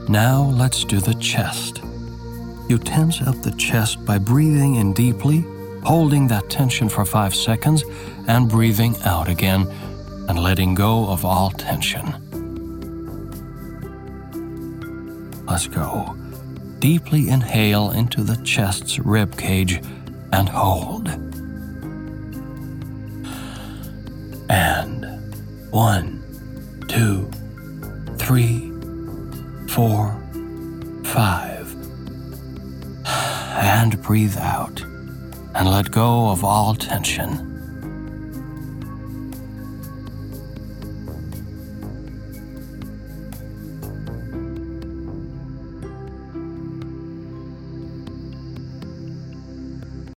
Now let's do the chest. You tense up the chest by breathing in deeply, holding that tension for 5 seconds, and breathing out again, and letting go of all tension. Let's go. Deeply inhale into the chest's rib cage and hold. And 1, 2, 3, 4, 5. And breathe out and let go of all tension.